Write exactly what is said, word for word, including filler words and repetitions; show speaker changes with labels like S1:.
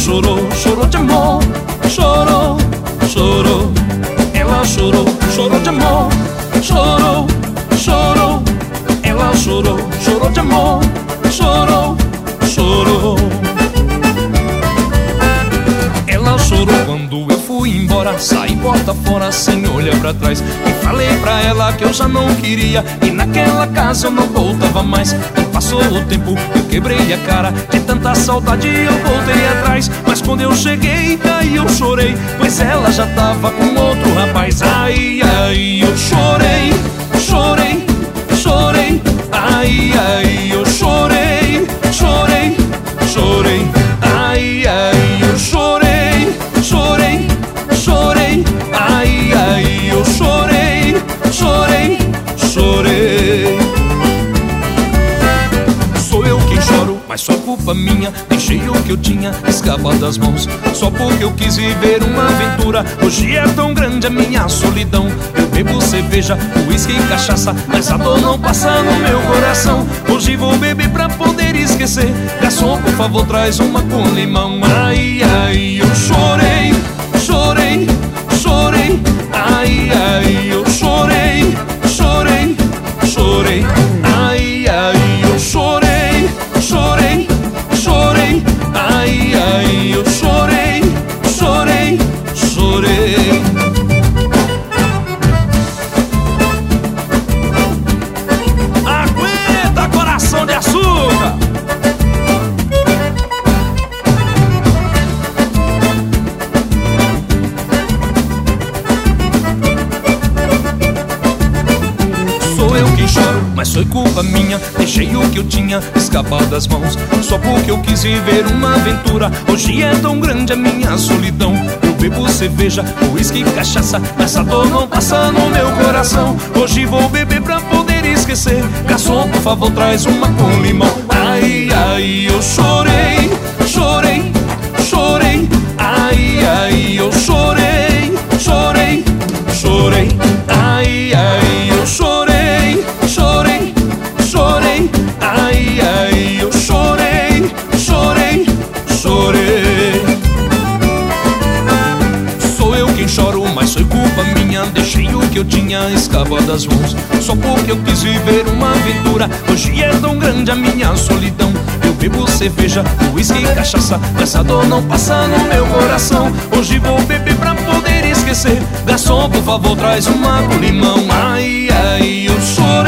S1: chorou, chorou de amor. Chorou, chorou. Ela chorou, chorou de amor. Chorou, chorou. Ela chorou, chorou de amor. Chorou, chorou. Ela chorou quando eu fui embora. Saí porta fora sem olhar pra trás. E falei pra ela que eu já não queria. E naquela casa eu não voltava mais. E passou o tempo, eu quebrei a cara. De tanta saudade eu voltei atrás. Mas quando eu cheguei, aí eu chorei, pois ela já tava com outro rapaz. Ai, ai, eu chorei, chorei, chorei. Ai, ai, eu chorei, chorei, chorei. Ai, ai, eu chorei, chorei, chorei. Ai, ai, eu chorei, chorei, chorei. Sou eu quem choro, mas só culpa minha. Deixei o que eu tinha escapar das mãos, só porque eu quis viver uma aventura. Hoje é tão grande a minha solidão. Eu bebo cerveja, uísque e cachaça, mas a dor não passa no meu coração. Hoje vou beber pra poder esquecer. Garçom, por favor, traz uma com limão. Ai, ai, eu chorei, chorei, chorei. Ai, ai, eu chorei, chorei, chorei. Ai, ai, eu chorei, chorei, chorei. Ai, ai, eu chorei, chorei, chorei. Aguenta, coração de açúcar! Sou eu quem choro, mas foi culpa minha. Deixei o que eu tinha escapar das mãos, só porque eu quis viver uma aventura. Hoje é tão grande a minha solidão. Eu bebo cerveja, uísque e cachaça, mas a dor não passa no meu coração. Hoje vou beber pra poder esquecer. Garçom, por favor, traz uma com limão. Ai, ai, eu chorei, chorei, chorei. Ai, ai, eu chorei, chorei, chorei. Ai, ai, eu chorei, chorei, chorei. Ai, ai, eu chorei, chorei, chorei. Sou eu quem choro, mas foi culpa minha. Deixei o que eu tinha escapar das mãos, só porque eu quis viver uma aventura. Hoje é tão grande a minha solidão. Eu bebo cerveja, uísque e cachaça, essa dor não passa no meu coração. Hoje vou beber pra poder esquecer. Garçom, por favor, traz uma com limão. Ai, ai, eu chorei.